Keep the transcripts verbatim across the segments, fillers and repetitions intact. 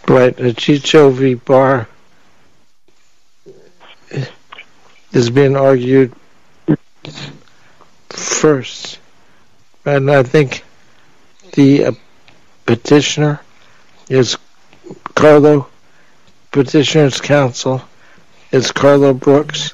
Right, Chicho v. Barr is being argued first, and I think the uh, petitioner is Carlo. Petitioner's counsel is Carlo Brooks.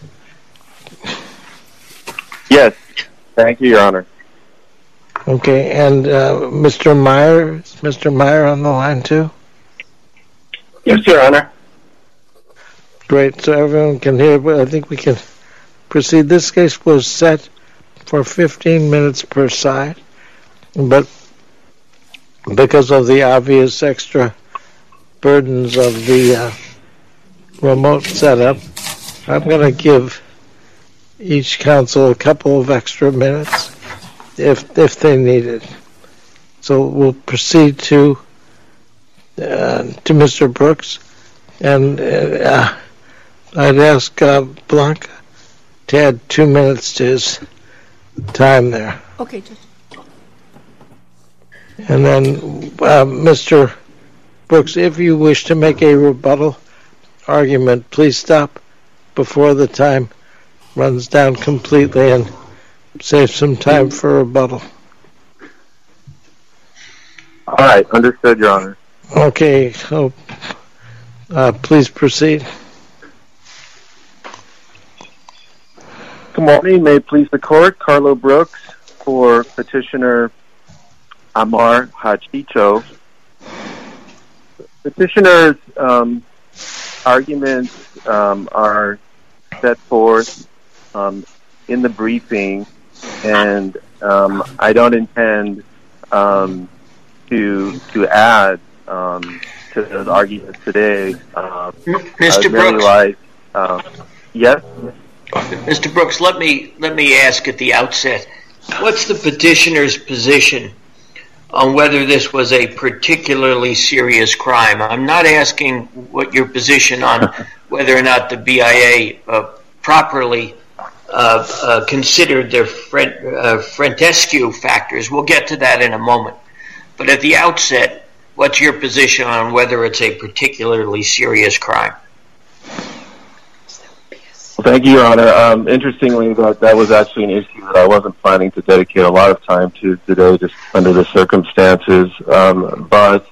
Yes, thank you, Your Honor. Okay, and uh, Mister Meyer, is Mister Meyer on the line too? Yes, Your Honor. Great, so everyone can hear, but I think we can proceed. This case was set for fifteen minutes per side, but because of the obvious extra burdens of the uh, remote setup, I'm going to give each counsel a couple of extra minutes if if they need it. So we'll proceed to uh, to Mister Brooks, and uh, I'd ask uh, Blanca to add two minutes to his time there. Okay, Judge. And then uh, Mister Brooks, if you wish to make a rebuttal argument, please stop before the time runs down completely and save some time for rebuttal. All right, understood, Your Honor. Okay, so uh, please proceed. Good morning. May it please the court, Carlo Brooks for petitioner Amar Hachicho. Petitioner's um, arguments um, are set forth um, in the briefing, and um, I don't intend um, to to add um, to those arguments today. Um, Mister Brooks, like, um, yes, Mister Brooks, let me let me ask at the outset: what's the petitioner's position on whether this was a particularly serious crime? I'm not asking what your position on whether or not the B I A uh, properly uh, uh, considered their Frent, uh, Frentescue factors. We'll get to that in a moment. But at the outset, what's your position on whether it's a particularly serious crime? Well, thank you, Your Honor. Um, interestingly, that that was actually an issue that I wasn't planning to dedicate a lot of time to today, just under the circumstances. Um, but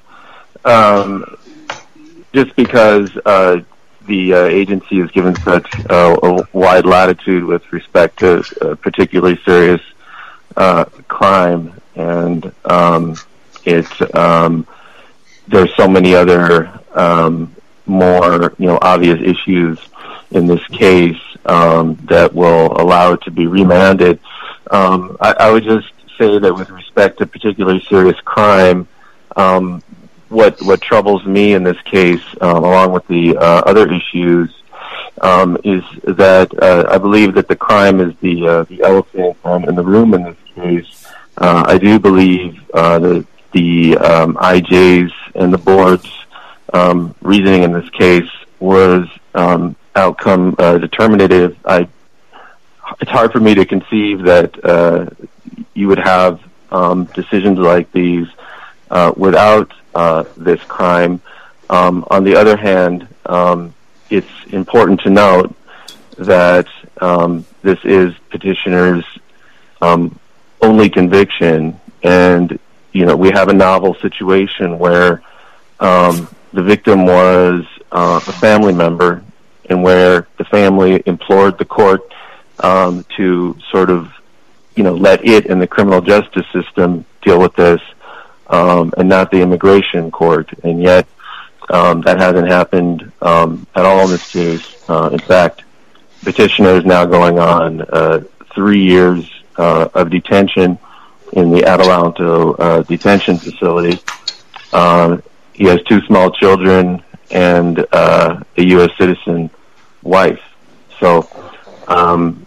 um, just because uh, the uh, agency is given such uh, a wide latitude with respect to a particularly serious uh, crime, and um, it's um, there's so many other um, more you know obvious issues in this case um, that will allow it to be remanded. Um, I, I would just say that with respect to particularly serious crime, um, what what troubles me in this case, um, along with the uh, other issues, um, is that uh, I believe that the crime is the uh, the elephant um, in the room in this case. Uh, I do believe uh, that the um, I J's and the board's um, reasoning in this case was um, outcome uh, determinative. I, it's hard for me to conceive that uh, you would have um, decisions like these uh, without uh, this crime. Um, on the other hand, um, it's important to note that um, this is petitioner's um, only conviction, and you know we have a novel situation where um, the victim was uh, a family member, and where the family implored the court um, to sort of, you know, let it and the criminal justice system deal with this, um, and not the immigration court. And yet, um, that hasn't happened um, at all in this case. Uh, in fact, petitioner is now going on uh, three years uh, of detention in the Adelanto uh, detention facility. Uh, he has two small children and uh, a U S citizen wife. So, um,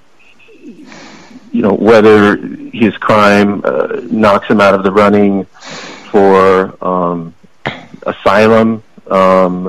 you know, whether his crime uh, knocks him out of the running for um, asylum, um,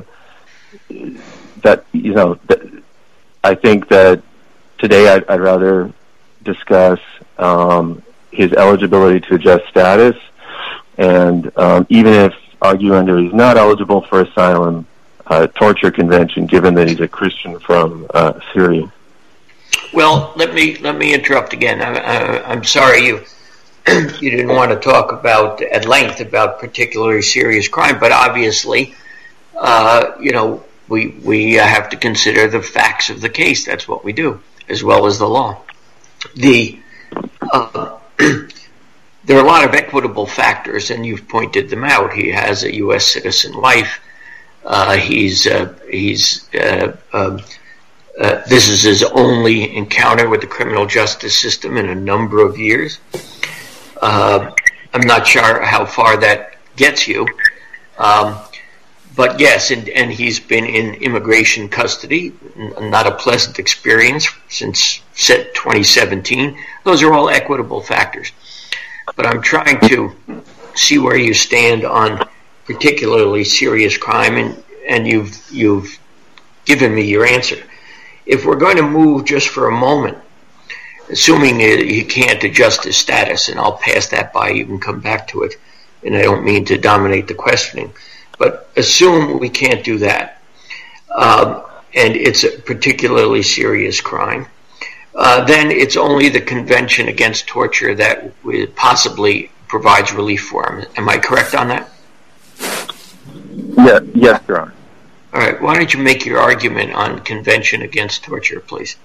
that, you know, that, I think that today I'd, I'd rather discuss um, his eligibility to adjust status. And um, even if arguing that he's not eligible for asylum, uh, torture convention, given that he's a Christian from uh, Syria. Well, let me let me interrupt again. I, I, I'm sorry you you didn't want to talk about at length about particularly serious crime, but obviously, uh, you know, we we have to consider the facts of the case. That's what we do, as well as the law. The uh, there are a lot of equitable factors, and you've pointed them out. He has a U S citizen wife. Uh, he's uh, he's uh, um, uh, this is his only encounter with the criminal justice system in a number of years. Uh, I'm not sure how far that gets you, um, but yes, and, and he's been in immigration custody. N- not a pleasant experience since twenty seventeen. Those are all equitable factors. But I'm trying to see where you stand on particularly serious crime, and, and you've you've given me your answer. If we're going to move just for a moment, assuming he can't adjust his status, and I'll pass that by, you can come back to it, and I don't mean to dominate the questioning, but assume we can't do that, um, and it's a particularly serious crime, uh, then it's only the Convention Against Torture that possibly provides relief for him. Am I correct on that? Yeah, yes, Your Honor. All right, why don't you make your argument on Convention Against Torture, please?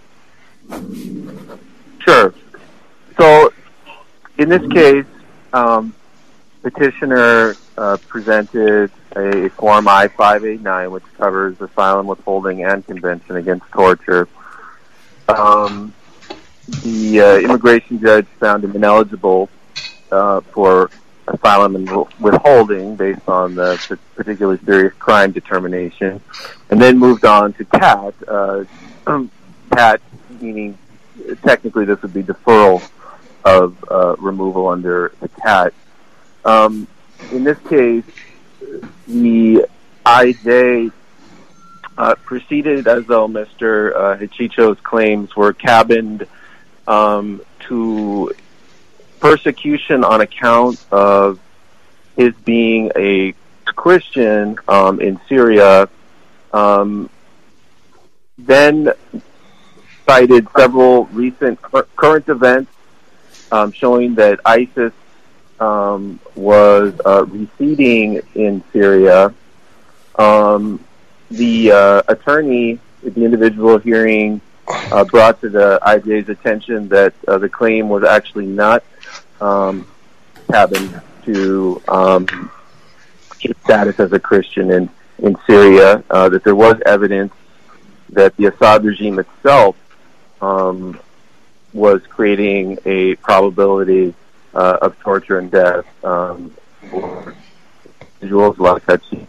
Sure. So, in this case, um, petitioner uh, presented a Form I five eighty-nine, which covers asylum, withholding, and Convention Against Torture. Um, the uh, immigration judge found him ineligible uh, for asylum and withholding based on the particularly serious crime determination, and then moved on to C A T. Uh, C A T meaning technically this would be deferral of uh, removal under the C A T. Um, in this case, the I J uh, proceeded as though Mister Uh, Hichicho's claims were cabined um, to persecution on account of his being a Christian um, in Syria, um, then cited several recent cur- current events um, showing that ISIS um, was uh, receding in Syria. Um, the uh, attorney, the individual hearing, uh, brought to the I J's attention that uh, the claim was actually not um, cabined to um, his status as a Christian in, in Syria, uh, that there was evidence that the Assad regime itself um, was creating a probability uh, of torture and death um, for individuals like Hachi.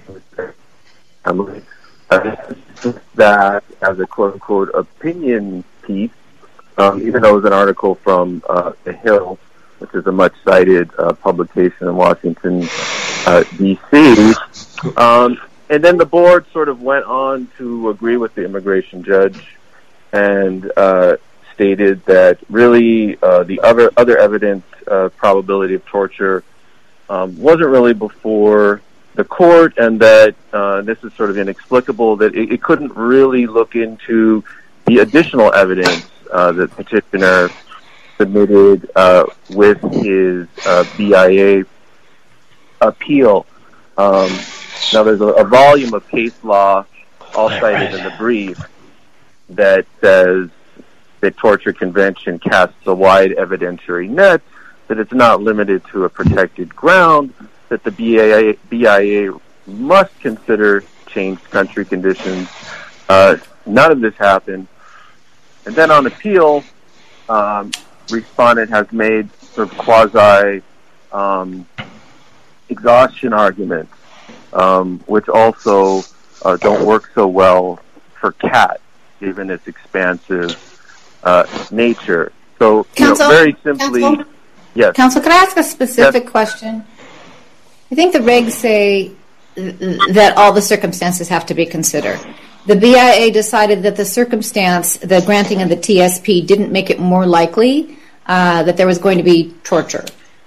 That as a quote-unquote opinion piece, um, even though it was an article from uh, The Hill, which is a much-cited uh, publication in Washington, uh, D C Um, and then the board sort of went on to agree with the immigration judge and uh, stated that really uh, the other other evidence of probability of torture um, wasn't really before the court, and that uh, this is sort of inexplicable, that it, it couldn't really look into the additional evidence uh, that petitioner submitted uh, with his uh, B I A appeal. Um, now, there's a, a volume of case law, all cited in the brief, that says the torture convention casts a wide evidentiary net, that it's not limited to a protected ground, that the B I A, B I A must consider changed country conditions. Uh, none of this happened. And then on appeal, um, respondent has made sort of quasi um, exhaustion arguments, um, which also uh, don't work so well for C A T, given its expansive uh, nature. So, Counsel, you know, very simply, Counsel, yes. Counsel, could I ask a specific yes. question? I think the regs say that all the circumstances have to be considered. The B I A decided that the circumstance, the granting of the T S P, didn't make it more likely uh, that there was going to be torture.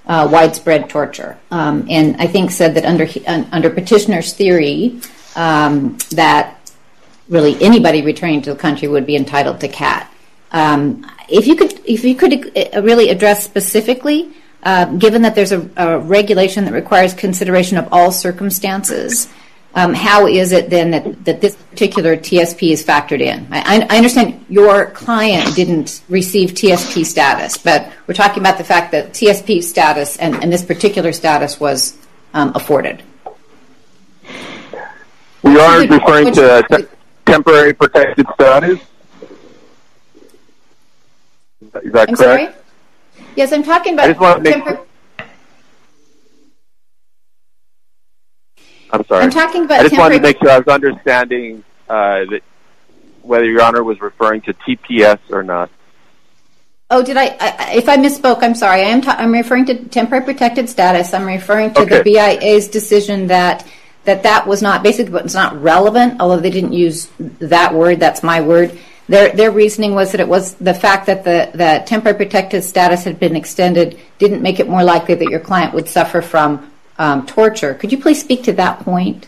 uh, widespread torture, um, and I think said that under under petitioner's theory um, that really anybody returning to the country would be entitled to C A T. Um, if you could, if you could really address specifically, uh, given that there's a, a regulation that requires consideration of all circumstances, um, how is it then that, that this particular T S P is factored in? I, I understand your client didn't receive T S P status, but we're talking about the fact that T S P status and, and this particular status was um, afforded. We are referring to te- temporary protected status. Is that I'm correct? Sorry? Yes, I'm talking about. I just want to make tempor- I'm sorry. I'm talking about. I just wanted to temporary- make sure I was understanding uh, that whether Your Honor was referring to T P S or not. Oh, did I, I? If I misspoke, I'm sorry. I am. Ta- I'm referring to temporary protected status. I'm referring to Okay. the B I A's decision that that that was not basically, but it's not relevant. Although they didn't use that word, that's my word. Their their reasoning was that it was the fact that the the temporary protected status had been extended didn't make it more likely that your client would suffer from um, torture. Could you please speak to that point?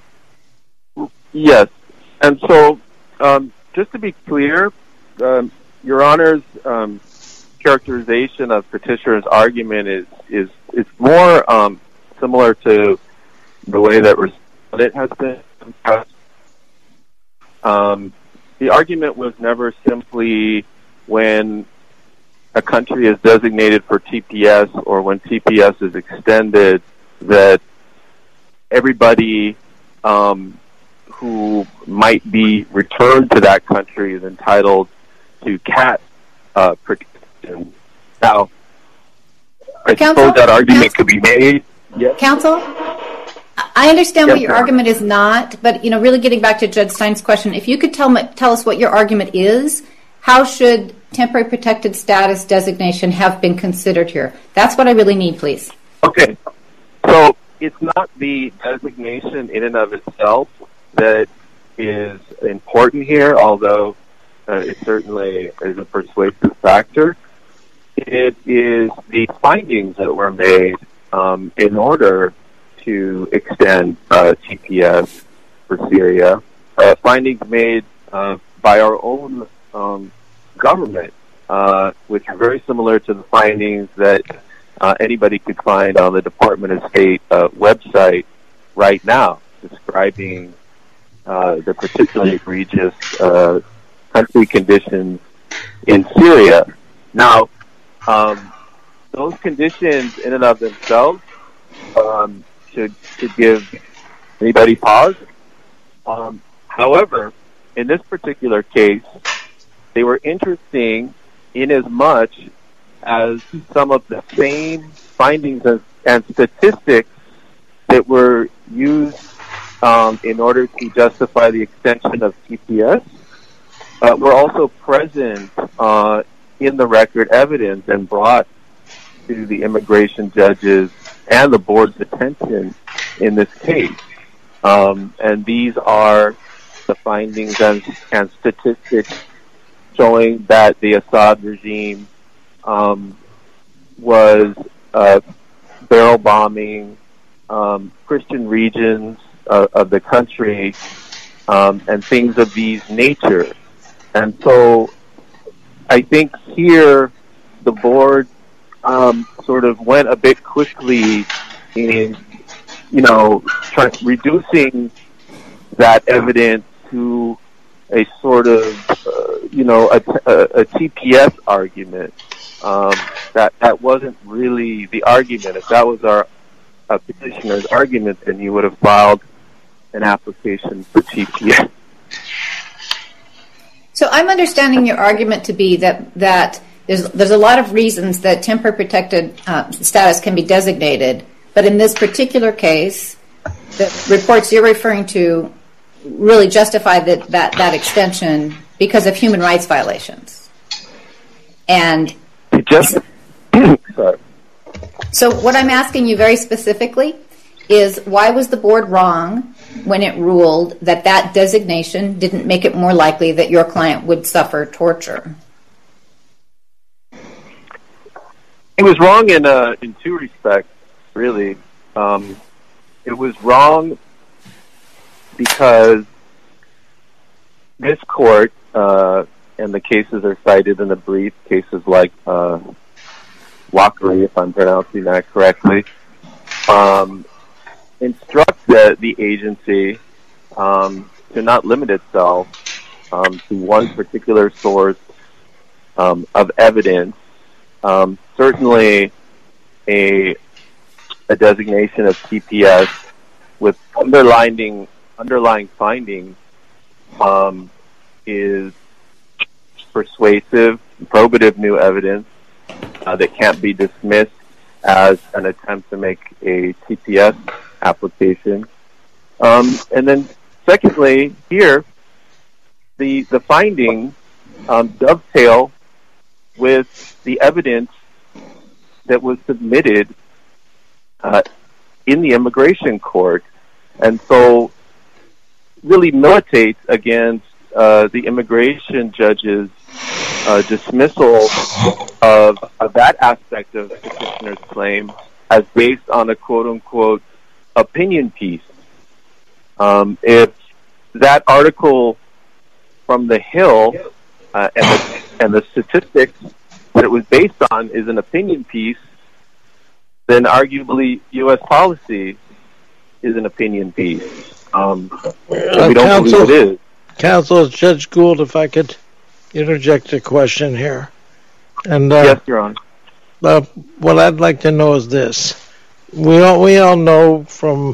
Yes, and so um, just to be clear, um, Your Honor's um, characterization of petitioner's argument is is is more um, similar to the way that it has been discussed. Um, the argument was never simply when a country is designated for T P S or when T P S is extended that everybody um, who might be returned to that country is entitled to C A T uh, protection. Now, I Counsel? suppose that argument Counsel? could be made. Yes. Counsel, I understand Yes, what your ma'am. argument is not, but you know, really getting back to Judge Stein's question, if you could tell me, tell us what your argument is, how should temporary protected status designation have been considered here? That's what I really need, please. Okay, so it's not the designation in and of itself that is important here, although uh, it certainly is a persuasive factor. It is the findings that were made um, in order to extend uh, T P S for Syria, uh, findings made uh, by our own um, government, uh, which are very similar to the findings that uh, anybody could find on the Department of State uh, website right now, describing uh, the particularly egregious uh, country conditions in Syria. Now, um, those conditions in and of themselves um, should should give anybody pause. Um, however, in this particular case, they were interesting in as much as some of the same findings and, and statistics that were used um, in order to justify the extension of T P S uh, were also present uh, in the record evidence and brought to the immigration judges and the board's attention in this case. Um, and these are the findings and, and statistics showing that the Assad regime um, was uh, barrel bombing um, Christian regions uh, of the country um, and things of these nature. And so I think here the board um, sort of went a bit quickly in, you know, try, reducing that evidence to a sort of, uh, you know, a, a, a T P S argument. Um, that that wasn't really the argument. If that was our uh, petitioner's argument, then you would have filed an application for T P S. So I'm understanding your argument to be that that there's there's a lot of reasons that temporary protected uh, status can be designated, but in this particular case, the reports you're referring to really justify that that, that extension because of human rights violations. And It just sorry. so what I'm asking you very specifically is why was the board wrong when it ruled that that designation didn't make it more likely that your client would suffer torture? he was wrong in uh, in two respects, really. Um, it was wrong because this court, uh, and the cases are cited in the brief, cases like uh, Walkery, if I'm pronouncing that correctly, um, instruct the, the agency um, to not limit itself um, to one particular source um, of evidence. Um, certainly, a a designation of T P S with underlying underlying findings um, is persuasive, probative new evidence uh, that can't be dismissed as an attempt to make a T P S application. Um, and then, secondly, here the the findings um, dovetail with the evidence that was submitted uh, in the immigration court, and so really militates against uh, the immigration judge's uh, dismissal of, of that aspect of the petitioner's claim as based on a quote-unquote opinion piece. Um, if that article from The Hill uh, and, the, and the statistics that it was based on is an opinion piece, then arguably U S policy is an opinion piece. Um, uh, we don't counsel, believe it is. Counsel, Judge Gould, if I could interject a question here. And uh, yes, Your Honor. Uh, what I'd like to know is this. We all, we all know from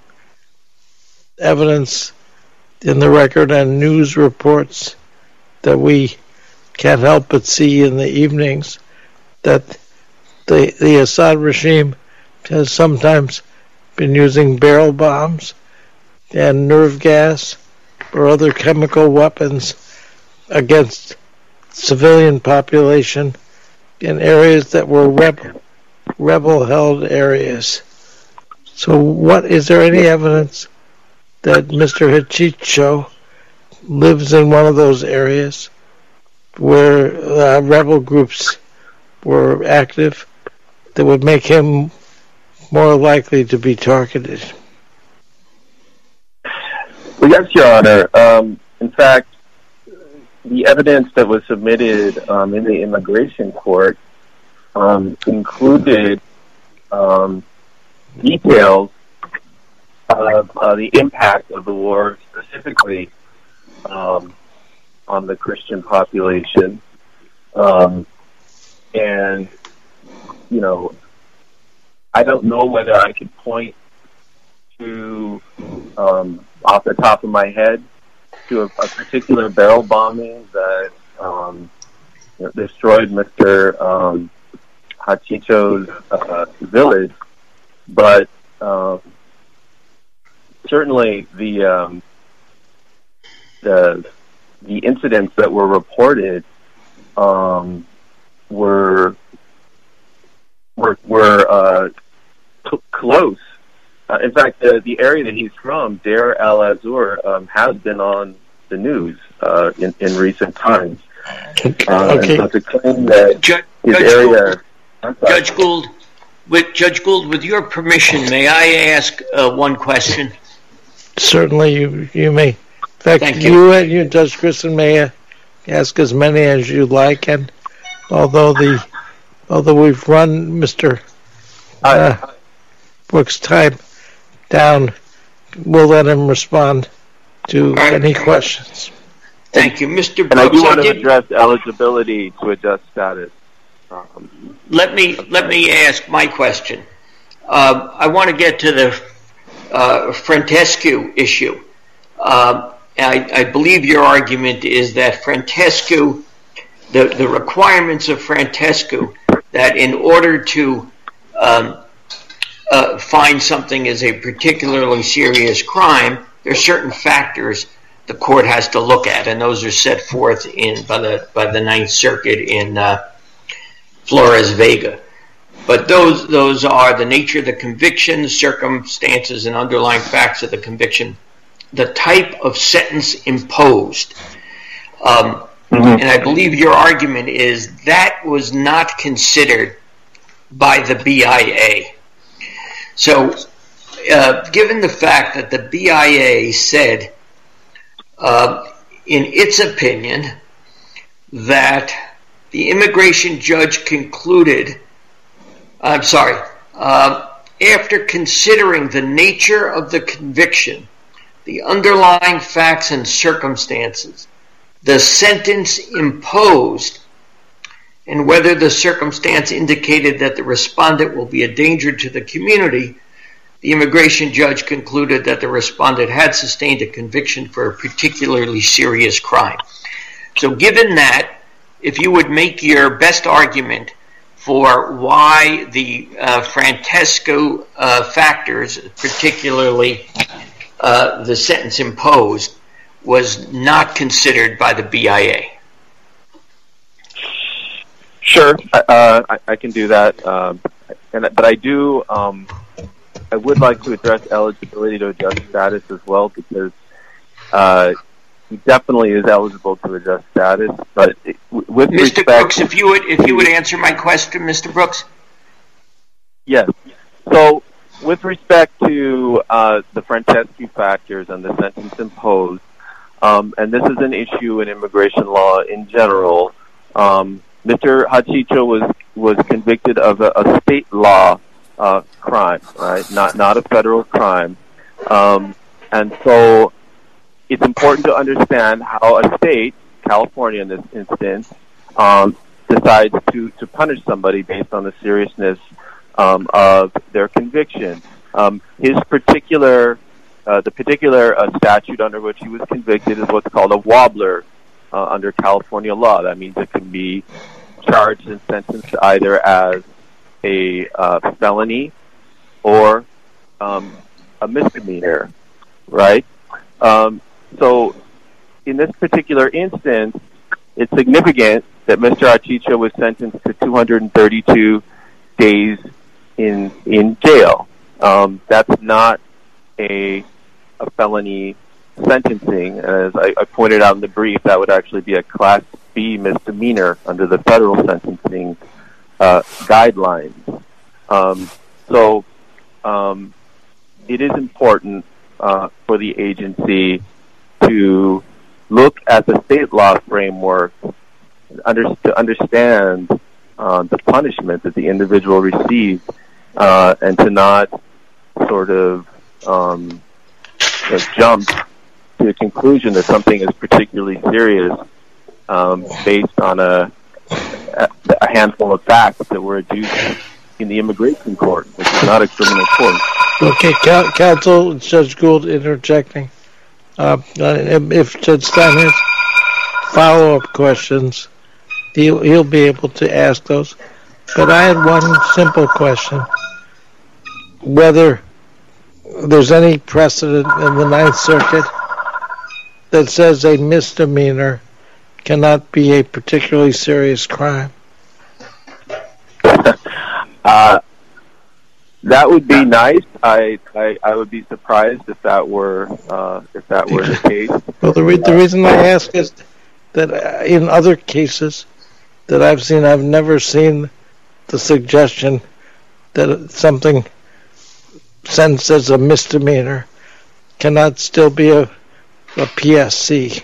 evidence in the record and news reports that we can't help but see in the evenings that the the Assad regime has sometimes been using barrel bombs and nerve gas or other chemical weapons against civilian population in areas that were rebel rebel held areas. So what is there any evidence that Mister Hachicho lives in one of those areas where uh, rebel groups were active that would make him more likely to be targeted? Well, yes, Your Honor. Um, in fact, the evidence that was submitted um, in the immigration court um, included um, details of uh, the impact of the war, specifically um, on the Christian population. Um, and, you know, I don't know whether I could point to, um, off the top of my head, to a, a particular barrel bombing that um, you know, destroyed Mister Um, Hachicho's uh, village, but um, certainly the um, the the incidents that were reported um, were were were uh, c- close. Uh, in fact, the the area that he's from, Deir el-Azur, um, has been on the news uh, in in recent times. Uh, Okay. and so to claim that Judge, his Judge area, Gould, Judge Gould, with Judge Gould, with your permission, may I ask uh, one question? Certainly, you you may. In fact, Thank you. you. and you, Judge Kristen, may ask as many as you like. And although the although we've run Mister Uh, Brooks' time down, we'll let him respond to right. any questions. Thank you, Mister and I Brooks. do want I to did, address eligibility to adjust status. Um, let me let me ask my question. Uh, I want to get to the uh, Frantescu issue. Uh, I, I believe your argument is that Frantescu, the, the requirements of Frantescu, that in order to um, uh, find something as a particularly serious crime, there are certain factors the court has to look at, and those are set forth in by the by the Ninth Circuit in uh, Flores Vega. But those those are the nature of the conviction, circumstances, and underlying facts of the conviction, the type of sentence imposed. Um, mm-hmm. And I believe your argument is that was not considered by the B I A. So, uh, given the fact that the B I A said, uh, in its opinion, that the immigration judge concluded, I'm sorry, uh, after considering the nature of the conviction, the underlying facts and circumstances, the sentence imposed, and whether the circumstance indicated that the respondent will be a danger to the community, the immigration judge concluded that the respondent had sustained a conviction for a particularly serious crime. So given that, if you would make your best argument for why the uh, Francesco uh, factors, particularly uh, the sentence imposed, was not considered by the B I A. Sure, uh, I, I can do that, um, and but I do. Um, I would like to address eligibility to adjust status as well, because uh, he definitely is eligible to adjust status. But it, with Mister respect, Brooks, if you would, if you would answer my question, Mister Brooks. Yes. So, with respect to uh, the Francesco factors and the sentence imposed, um, and this is an issue in immigration law in general. Um, Mister Hachicho was was convicted of a, a state law uh, crime, right? Not not a federal crime, um, and so it's important to understand how a state, California in this instance, um, decides to to punish somebody based on the seriousness um, of their conviction. Um, his particular uh, the particular uh, statute under which he was convicted is what's called a wobbler uh, under California law. That means it can be charged and sentenced either as a uh, felony or um, a misdemeanor, right? Um, so in this particular instance, it's significant that Mister Hachicho was sentenced to two hundred thirty-two days in in jail. Um, that's not a a felony sentencing. As I, I pointed out in the brief, that would actually be a Class B misdemeanor under the federal sentencing uh, guidelines. Um, so um, it is important uh, for the agency to look at the state law framework under, to understand uh, the punishment that the individual receives, uh, and to not sort of um, you know, jump to the conclusion that something is particularly serious um, based on a, a handful of facts that were adduced in the immigration court, which is not a criminal court. Okay, counsel, Judge Gould interjecting. Uh, if Judge Stein has follow-up questions, he'll, he'll be able to ask those. But I had one simple question. Whether there's any precedent in the Ninth Circuit that says a misdemeanor cannot be a particularly serious crime? uh, that would be nice. I, I I would be surprised if that were uh, if that were the case. Well, the re- the reason I ask is that uh, in other cases that I've seen, I've never seen the suggestion that something sentenced as a misdemeanor cannot still be a a P S C.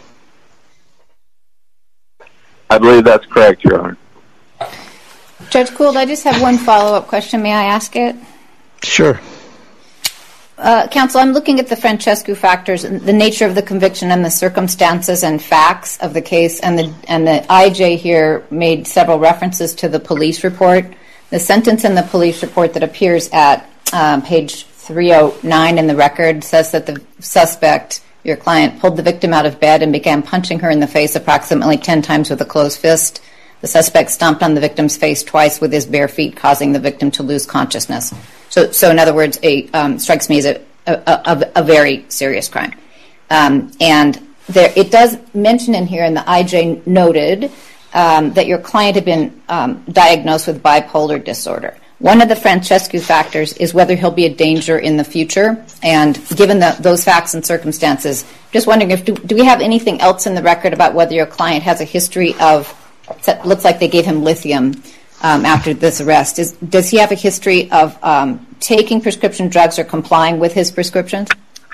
I believe that's correct, Your Honor. Judge Gould, I just have one follow-up question. May I ask it? Sure. Uh, counsel, I'm looking at the Francesco factors, the nature of the conviction and the circumstances and facts of the case, and the and the I J here made several references to the police report. The sentence in the police report that appears at um, page three oh nine in the record says that the suspect, your client, pulled the victim out of bed and began punching her in the face approximately ten times with a closed fist. The suspect stomped on the victim's face twice with his bare feet, causing the victim to lose consciousness. So, so in other words, a um, strikes me as a, a, a, a very serious crime. Um, and there, it does mention in here, and the I J noted um, that your client had been um, diagnosed with bipolar disorder. One of the Francesco factors is whether he'll be a danger in the future. And given the, those facts and circumstances, just wondering if do, do we have anything else in the record about whether your client has a history of, it looks like they gave him lithium, um, after this arrest. Is, does he have a history of um, taking prescription drugs or complying with his prescriptions?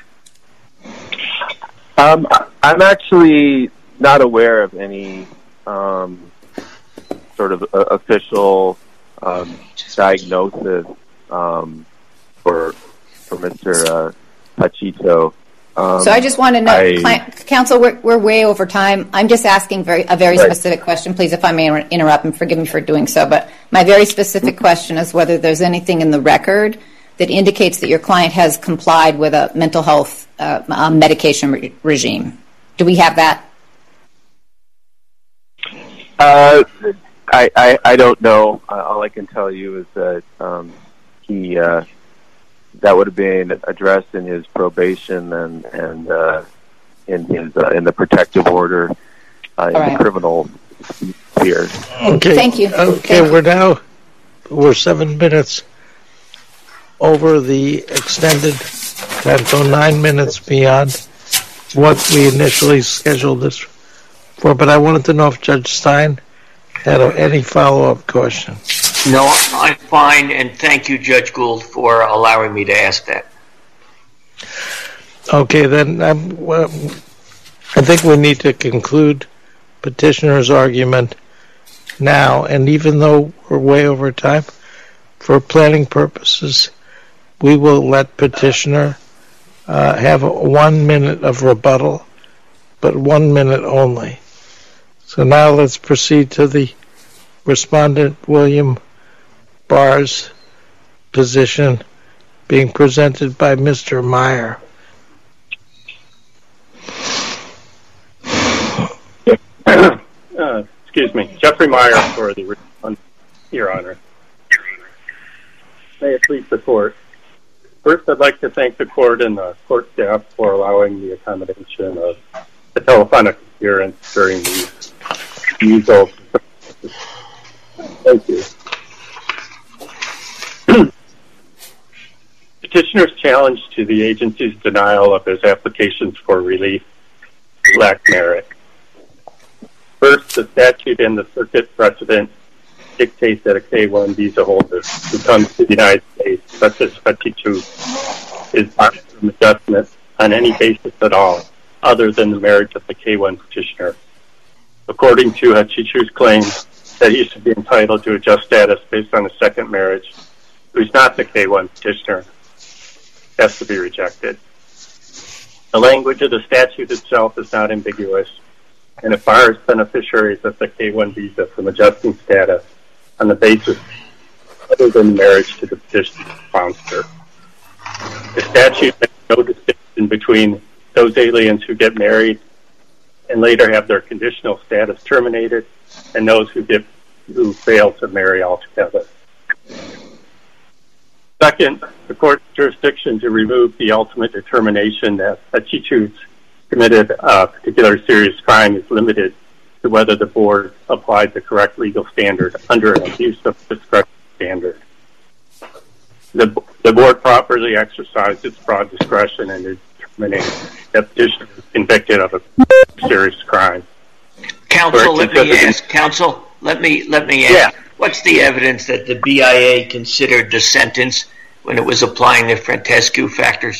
Um, I'm actually not aware of any um, sort of uh, official um, diagnosis um, for for Mister Uh, Pachito. Um, so I just want to know, I, client, counsel, we're, we're way over time. I'm just asking very a very right. specific question. Please, if I may interrupt, and forgive me for doing so, but my very specific question is whether there's anything in the record that indicates that your client has complied with a mental health uh, uh, medication re- regime. Do we have that? Uh, I, I, I don't know. Uh, all I can tell you is that um, he uh, that would have been addressed in his probation and and uh, in his uh, in the protective order uh, in right. the criminal sphere. Okay. Thank you. Okay, Thank we're now we're seven minutes over the extended time, so nine minutes beyond what we initially scheduled this for. But I wanted to know if Judge Stein had any follow-up question. No, I'm fine, and thank you, Judge Gould, for allowing me to ask that. Okay, then um, well, I think we need to conclude petitioner's argument now, and even though we're way over time, for planning purposes, we will let petitioner uh, have one minute of rebuttal, but one minute only. So now let's proceed to the respondent, William Barr's position being presented by Mister Meyer. uh, excuse me, Jeffrey Meyer for the respondent, Your Honor. May it please the court. First, I'd like to thank the court and the court staff for allowing the accommodation of the telephonic appearance during the usual. Thank you. Petitioner's challenge to the agency's denial of his applications for relief lack merit. First, the statute and the circuit precedent dictate that a K one visa holder who comes to the United States, such as Pachito, is barred from adjustment on any basis at all, other than the marriage of the K one petitioner. According to Pachito's claim that he should be entitled to adjust status based on a second marriage, who's not the K one petitioner, has to be rejected. The language of the statute itself is not ambiguous, and it bars beneficiaries of the K one visa from adjusting status on the basis other than marriage to the petitioner's sponsor. The statute makes no distinction between those aliens who get married and later have their conditional status terminated and those who get who fail to marry altogether. Second, the court's jurisdiction to remove the ultimate determination that Pachito's committed a particular serious crime is limited to whether the board applied the correct legal standard under an abuse of discretion standard. The, the board properly exercised its broad discretion in determining that petitioner was convicted of a serious crime. Counsel, let me ask. Counsel, let me let me ask. Yeah. What's the evidence that the B I A considered the sentence when it was applying the Frantescu factors?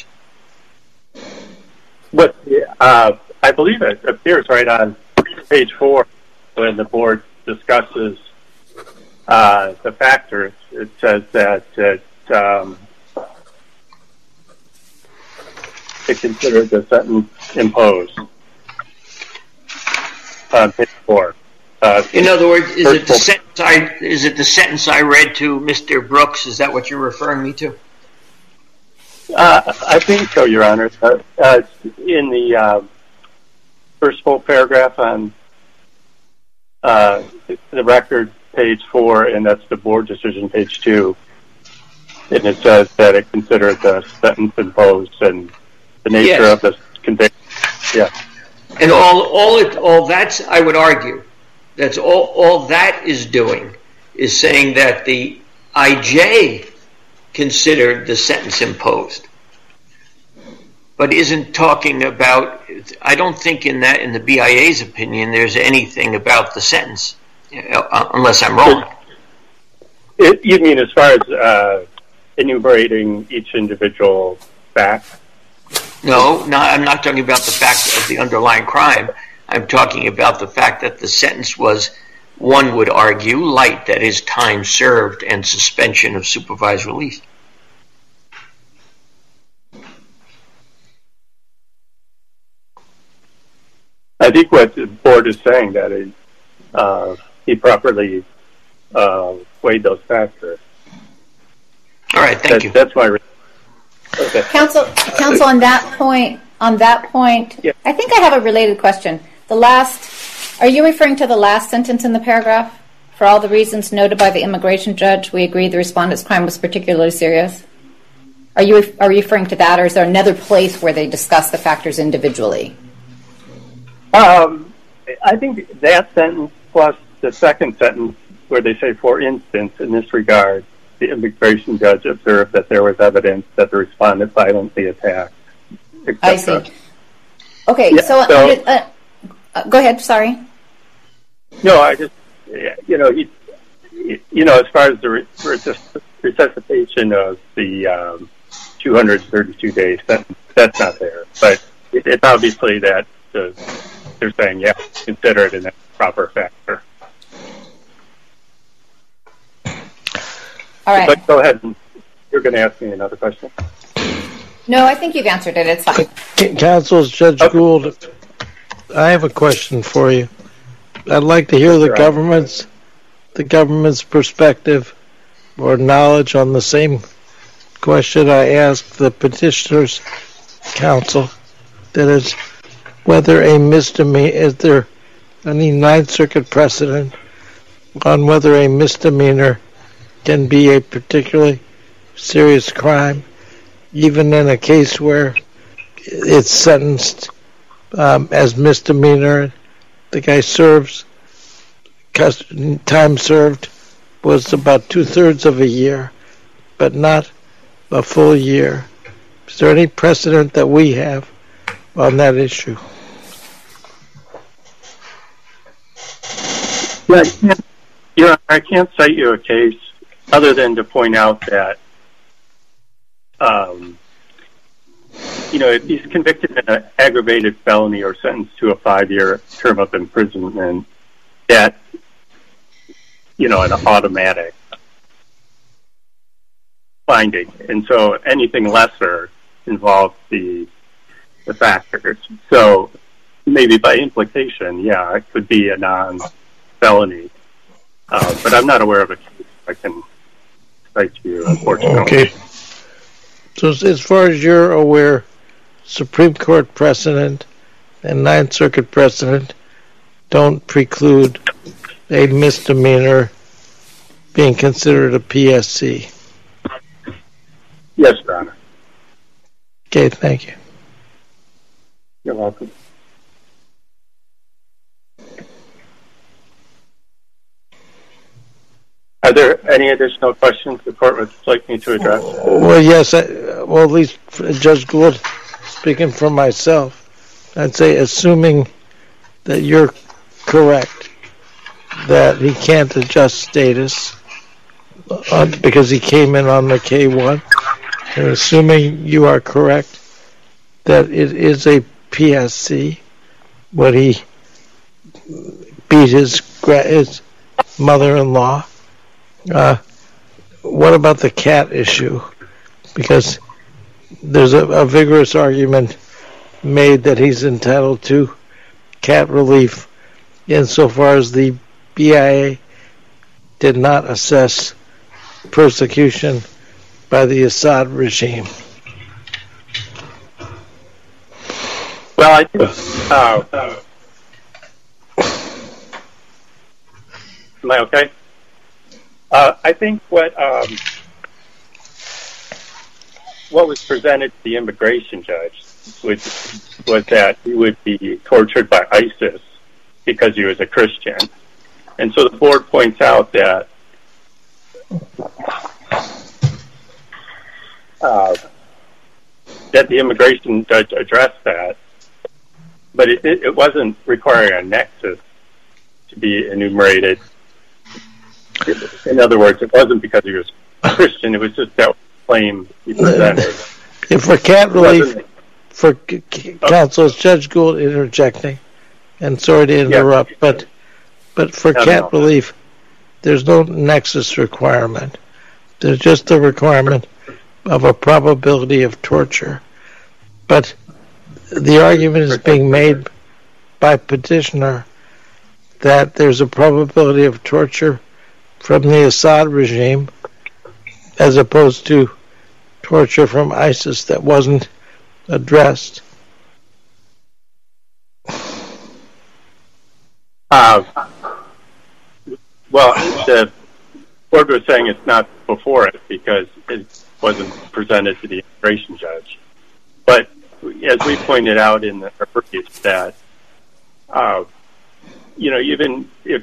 What uh, I believe it appears right on page four when the board discusses uh, the factors. It says that it, um, it considered the sentence imposed on page four. Uh, In other words, is it the sentence I is it the sentence I read to Mister Brooks? Is that what you're referring me to? Uh, I think so, Your Honor. Uh, uh, in the uh, first full paragraph on uh, the record, page four, and that's the board decision, page two, and it says that it considered the sentence imposed and the nature Yes. of the conviction. Yeah. And all all it all that's I would argue that's all all that is doing is saying that the I J considered the sentence imposed, but isn't talking about. I don't think in that in the B I A's opinion there's anything about the sentence, uh, unless I'm wrong. It, you mean as far as uh, enumerating each individual fact? No, no, I'm not talking about the fact of the underlying crime. I'm talking about the fact that the sentence was, one would argue, light, that is, time served and suspension of supervised release. I think what the board is saying that is uh, he properly uh, weighed those factors. All right, thank that, you. That's my. Re- okay. Counsel, counsel, on that point, on that point, yeah. I think I have a related question. The last, are you referring to the last sentence in the paragraph? For all the reasons noted by the immigration judge, we agree the respondent's crime was particularly serious. Are you are you referring to that, or is there another place where they discuss the factors individually? Um, I think that sentence plus the second sentence where they say, for instance, in this regard, the immigration judge observed that there was evidence that the respondent violently attacked, et cetera. I see. Okay, Yeah, so, so uh, uh, go ahead, sorry. No, I just, you know, he, you know, as far as the resuscitation of the um, two hundred thirty-two days, that, that's not there. But it, it's obviously that the, they're saying, yeah, consider it a proper factor. All right. But go ahead. You're going to ask me another question? No, I think you've answered it. It's fine. Counsel, Judge Okay. Gould, I have a question for you. I'd like to hear the Right. government's the government's perspective or knowledge on the same question I asked the petitioner's counsel. That is, whether a misdemeanor, is there any Ninth Circuit precedent on whether a misdemeanor can be a particularly serious crime, even in a case where it's sentenced um, as misdemeanor. The guy serves, time served was about two-thirds of a year, but not a full year. Is there any precedent that we have on that issue? Yeah, I can't, you know, I can't cite you a case other than to point out that, um, you know, if he's convicted in an aggravated felony or sentenced to a five-year term of imprisonment, that, you know, an automatic finding. And so anything lesser involves the the factors. So maybe by implication, yeah, it could be a non-felony. Uh, but I'm not aware of a case I can cite to you, unfortunately. Okay. So as far as you're aware, Supreme Court precedent and Ninth Circuit precedent don't preclude a misdemeanor being considered a P S C. Yes, Your Honor. Okay, thank you. You're welcome. Are there any additional questions the court would like me to address? Well, yes. I, well, at least Judge Gould, speaking for myself, I'd say assuming that you're correct, that he can't adjust status uh, because he came in on the K one, and assuming you are correct that it is a P S C when he beat his, his mother-in-law, Uh, what about the cat issue? Because there's a, a vigorous argument made that he's entitled to cat relief insofar as the B I A did not assess persecution by the Assad regime. Well, I think, uh, am I okay? Uh, I think what um, what was presented to the immigration judge was, was that he would be tortured by ISIS because he was a Christian. And so the board points out that uh, that the immigration judge addressed that, but it, it wasn't requiring a nexus to be enumerated. In other words, it wasn't because he was Christian. It was just that claim he presented. If for cat relief, for counsel, Judge Gould interjecting, and sorry to interrupt, yeah. but but for no, cat no. relief, there's no nexus requirement. There's just a requirement of a probability of torture. But the argument is being made by petitioner that there's a probability of torture from the Assad regime as opposed to torture from ISIS that wasn't addressed. Uh, well, the board was saying it's not before it because it wasn't presented to the immigration judge. But as we pointed out in the briefs, that uh, you know, even if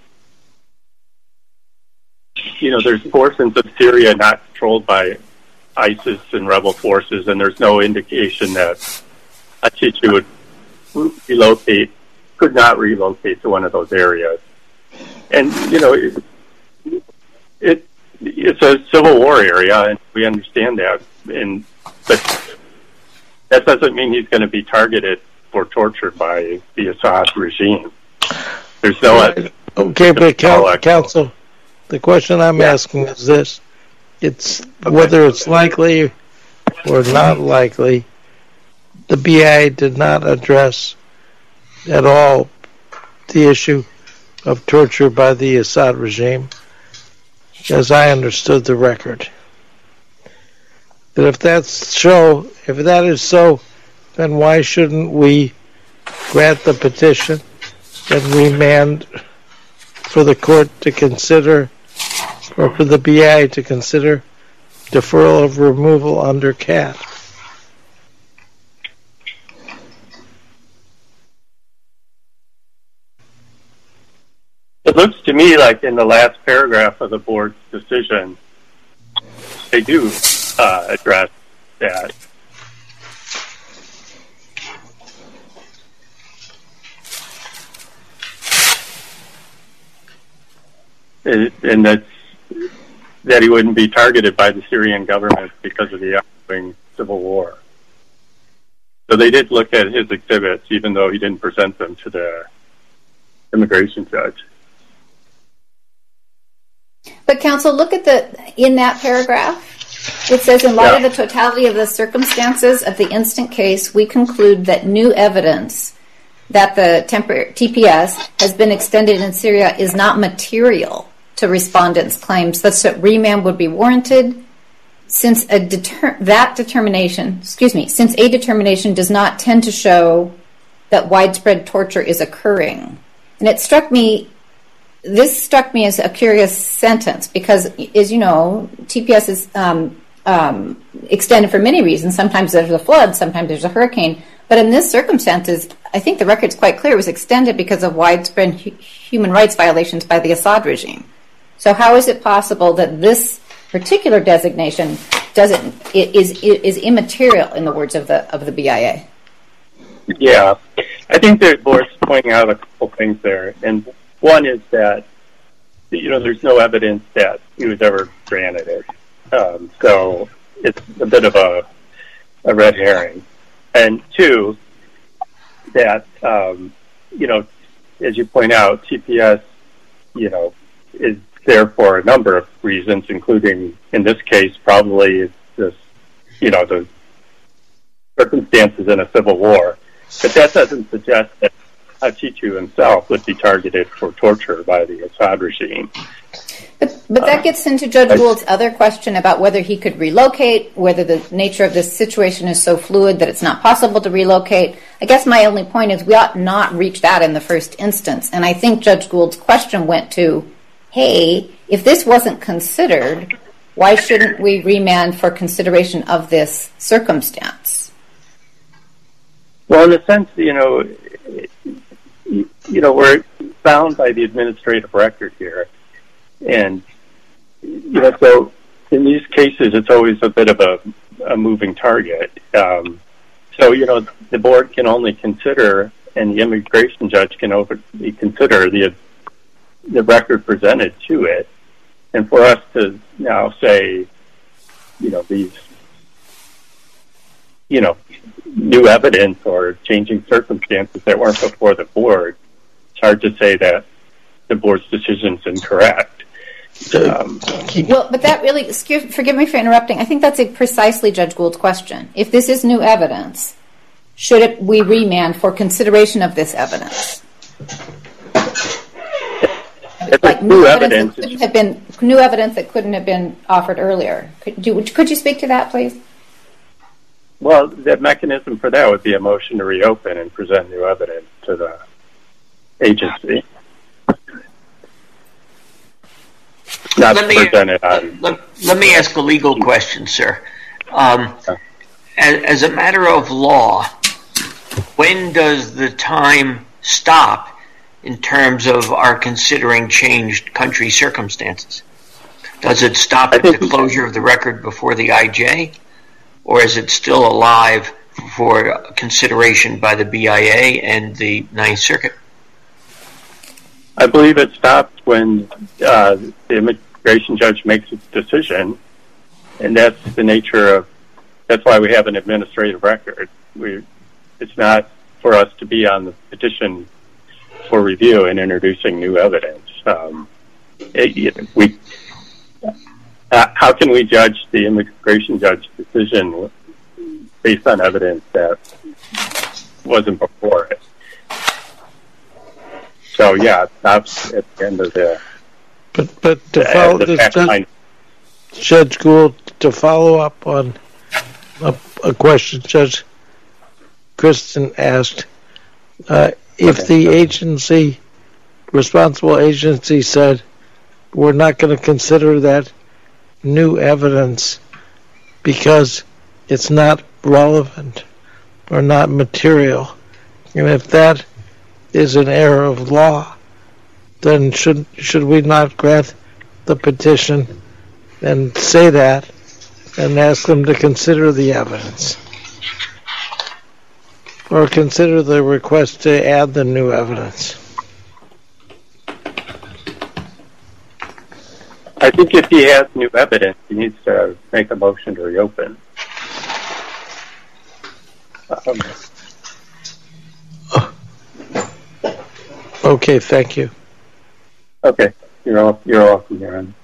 you know, there's portions of Syria not controlled by ISIS and rebel forces, and there's no indication that Achichu would relocate, could not relocate to one of those areas. And you know, it, it it's a civil war area, and we understand that. And but that doesn't mean he's going to be targeted for torture by the Assad regime. There's no right. okay, but cal- counsel, the question I'm yeah. asking is this: it's okay. whether it's likely or not likely. The B I did not address at all the issue of torture by the Assad regime, as I understood the record. That if that's so, if that is so, then why shouldn't we grant the petition and remand for the court to consider, or for the B I to consider, deferral of removal under C A T? It looks to me like in the last paragraph of the board's decision, they do uh, address that. And that's that he wouldn't be targeted by the Syrian government because of the ongoing civil war. So they did look at his exhibits, even though he didn't present them to the immigration judge. But counsel, look at the in that paragraph. It says, in light yeah. of the totality of the circumstances of the instant case, we conclude that new evidence that the tempor- T P S has been extended in Syria is not material to respondents' claims, such that remand would be warranted, since a deter- that determination, excuse me, since a determination does not tend to show that widespread torture is occurring. And it struck me. This struck me as a curious sentence because, as you know, T P S is um, um, extended for many reasons. Sometimes there's a flood, sometimes there's a hurricane. But in this circumstances, I think the record's quite clear. It was extended because of widespread hu- human rights violations by the Assad regime. So how is it possible that this particular designation doesn't is is immaterial, in the words of the of the B I A? Yeah, I think the board's pointing out a couple things there, and one is that, you know, there's no evidence that he was ever granted it. Um, so it's a bit of a, a red herring. And two, that, um, you know, as you point out, T P S, you know, is there for a number of reasons, including, in this case, probably this, you know, the circumstances in a civil war. But that doesn't suggest that Achichu himself would be targeted for torture by the Assad regime. But, but that uh, gets into Judge Gould's other question about whether he could relocate, whether the nature of this situation is so fluid that it's not possible to relocate. I guess my only point is we ought not reach that in the first instance. And I think Judge Gould's question went to, hey, if this wasn't considered, why shouldn't we remand for consideration of this circumstance? Well, in a sense, you know, you know, we're bound by the administrative record here. And, you know, so in these cases, it's always a bit of a, a moving target. Um, so, you know, the board can only consider, and the immigration judge can only consider the the record presented to it. And for us to now say, you know, these, you know, new evidence or changing circumstances that weren't before the board, it's hard to say that the board's decision is incorrect. Um, well, but that really, excuse, forgive me for interrupting, I think that's a precisely Judge Gould's question. If this is new evidence, should it, we remand for consideration of this evidence? If like new, new evidence, evidence that couldn't have been new evidence that couldn't have been offered earlier. Could you, could you speak to that, please? Well, the mechanism for that would be a motion to reopen and present new evidence to the agency. Not let me, present it on. Let, let me ask a legal question, sir. Um, as, as a matter of law, when does the time stop in terms of our considering changed country circumstances? Does it stop at the closure of the record before the I J, or is it still alive for consideration by the B I A and the Ninth Circuit? I believe it stops when uh, the immigration judge makes its decision, and that's the nature of, that's why we have an administrative record. We, it's not for us to be on the petition for review and introducing new evidence. Um, it, it, we, uh, how can we judge the immigration judge's decision based on evidence that wasn't before it? So yeah, that's at the end of the. But but to follow the this, Judge, Judge Gould, to follow up on a, a question Judge Kristen asked. Uh, If okay. the agency, responsible agency said, we're not going to consider that new evidence because it's not relevant or not material, and if that is an error of law, then should should we not grant the petition and say that and ask them to consider the evidence? Or consider the request to add the new evidence? I think if he has new evidence, he needs to make a motion to reopen. Um, oh. Okay, thank you. Okay, you're all, you're welcome, Aaron.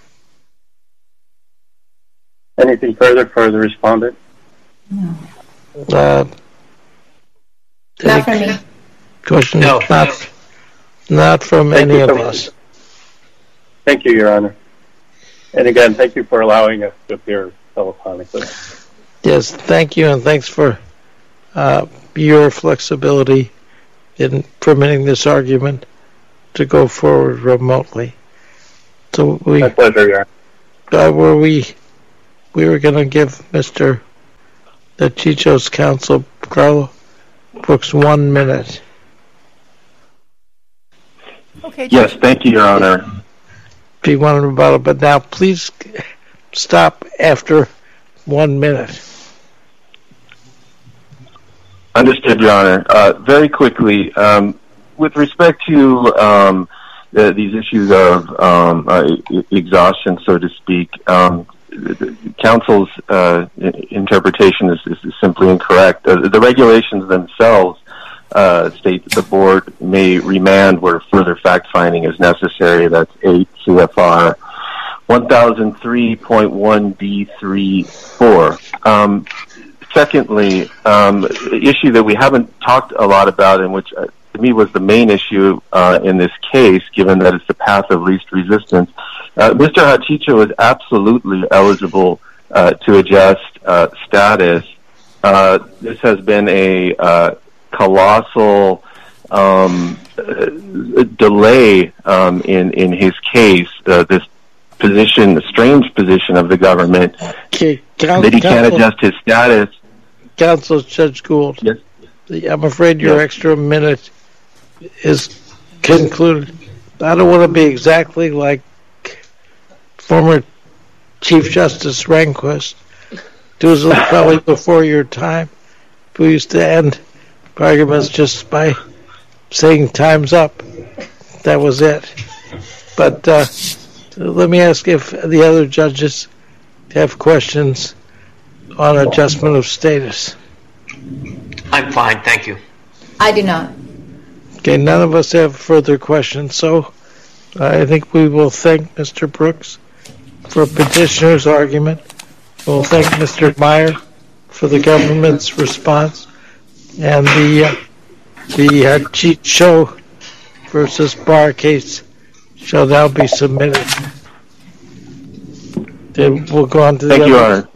Anything further for the respondent? No. Uh, Not from me. Questions? No. Not, not from Thank any you of so much. us. Thank you, Your Honor. And again, thank you for allowing us to appear telephonically. Yes, thank you, and thanks for uh, your flexibility in permitting this argument to go forward remotely. So we, My pleasure, Your Honor. uh, were we, we were going to give Mister the Chicho's counsel, Carlo Brooks, one minute. Okay. Yes, thank you, Your Honor. If you want to rebuttal, but now please stop after one minute. Understood, Your Honor. Uh, very quickly, um, with respect to um, the, these issues of um, uh, exhaustion, so to speak, um, the counsel's uh, interpretation is, is simply incorrect. Uh, the regulations themselves uh, state that the board may remand where further fact-finding is necessary. That's eight C F R one thousand three point one B three four. Um, secondly, um, the issue that we haven't talked a lot about, and which uh, to me was the main issue uh, in this case, given that it's the path of least resistance, Uh, Mister Hachicho is absolutely eligible uh, to adjust uh, status. Uh, this has been a uh, colossal um, uh, delay um, in in his case. Uh, this position, the strange position of the government, Okay, Council, that he can't adjust his status. Counsel Judge Gould. Yes. I'm afraid your Yes. extra minute is concluded. I don't want to be exactly like former Chief Justice Rehnquist. It was probably before your time. We used to end arguments just by saying time's up. That was it. But uh, So let me ask if the other judges have questions on adjustment of status. I'm fine, thank you. I do not. Okay, none of us have further questions, so I think we will thank Mister Brooks for petitioner's argument. We'll thank Mister Meyer for the government's response, and the uh, the uh, Cheat Show versus Barr case shall now be submitted. Then we'll go on to the Thank other. you, Honor.